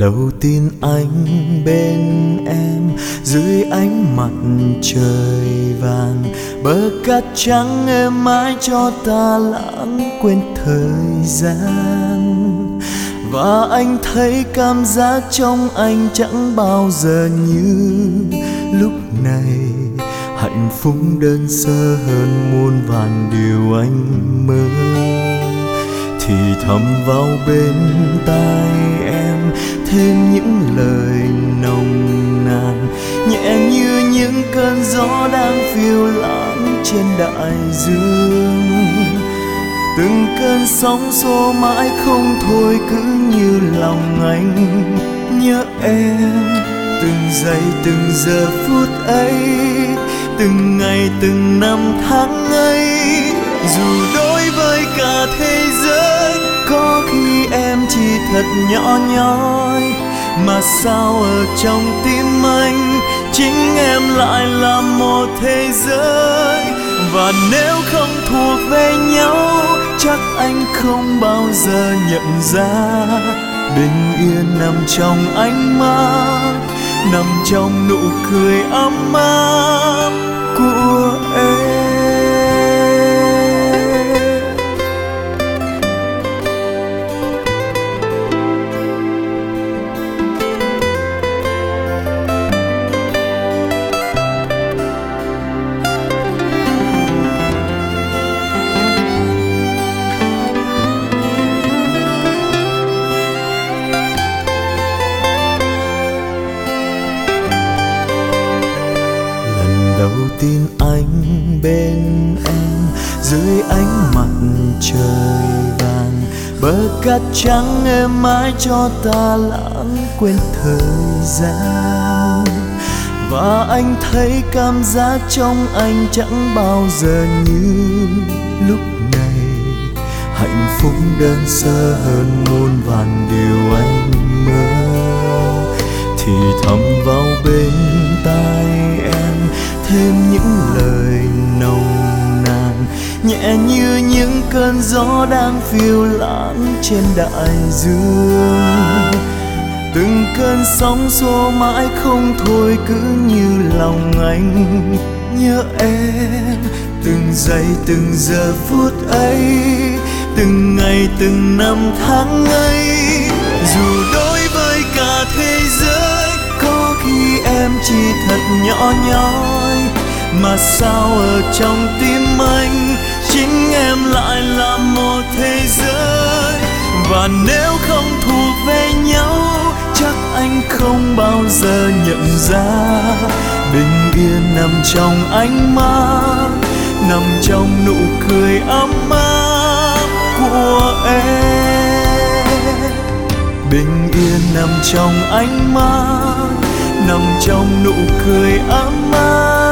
đầu tiên anh bên em dưới ánh mặt trời vàng, bờ cát trắng êm ái cho ta lãng quên thời gian. Và anh thấy cảm giác trong anh chẳng bao giờ như lúc này. Hạnh phúc đơn sơ hơn muôn vàn điều anh mơ, thì thầm vào bên tai em thêm những lời nồng nàn, nhẹ như những cơn gió đang phiêu lãng trên đại dương. Từng cơn sóng xô mãi không thôi, cứ như lòng anh nhớ em. Từng giây từng giờ phút ấy, từng ngày từng năm tháng ấy. Dù đối với cả thế giới có khi em chỉ thật nhỏ nhoi, mà sao ở trong tim anh chính em lại là một thế giới. Và nếu không thuộc về nhau chắc anh không bao giờ nhận ra, bình yên nằm trong ánh mắt, nằm trong nụ cười ấm áp của em. Đầu tiên anh bên em dưới ánh mặt trời vàng, bờ cát trắng êm ái cho ta lãng quên thời gian. Và anh thấy cảm giác trong anh chẳng bao giờ như lúc này. Hạnh phúc đơn sơ hơn muôn vàn điều anh mơ, thì thầm vào bên tai em thêm những lời nồng nàn, nhẹ như những cơn gió đang phiêu lãng trên đại dương. Từng cơn sóng xô mãi không thôi, cứ như lòng anh nhớ em. Từng giây từng giờ phút ấy, từng ngày từng năm tháng ấy. Dù đối với cả thế giới có khi em chỉ thật nhỏ nhoi, mà sao ở trong tim anh chính em lại là một thế giới. Và nếu không thuộc về nhau chắc anh không bao giờ nhận ra, bình yên nằm trong ánh mắt, nằm trong nụ cười ấm áp của em. Bình yên nằm trong ánh mắt, nằm trong nụ cười ấm áp.